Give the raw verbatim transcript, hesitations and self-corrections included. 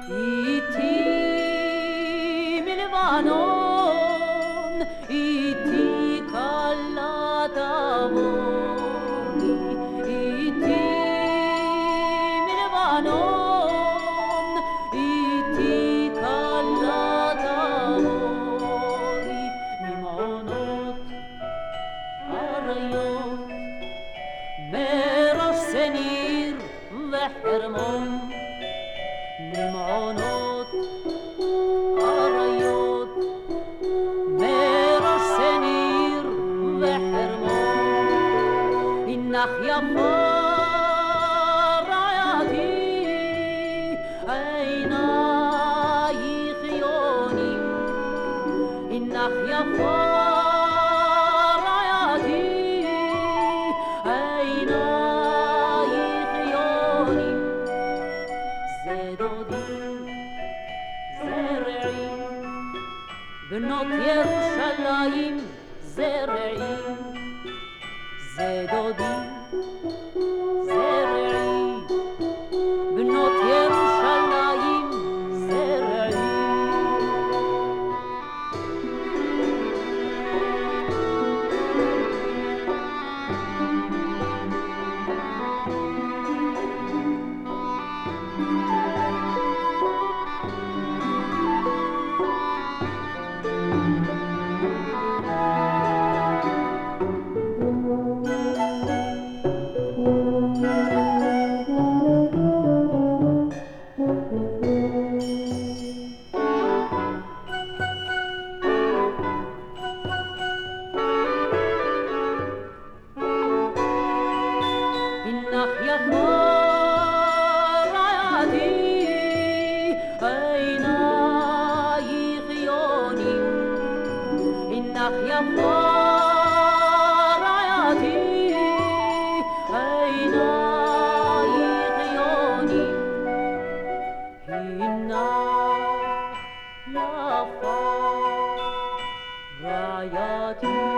איתי מלבנון, איתי כלה תבואי, איתי מלבנון, איתי כלה תבואי, ממעונות אריות, מראש שניר וחרמון, ממעונות אריות, מראש שניר וחרמון, הנך יפה רעייתי, עינייך יונים, הנך יפה רעייתי, עינייך יונים, זה דודי זה רעי, בנות ירושלים זה רעי, זה דודי זה רעי, בנות ירושלים זה רעי. הנך יפה רעייתי, עינייך יונים, הנך יפה רעייתי, עינייך יונים, הנך יפה רעייתי.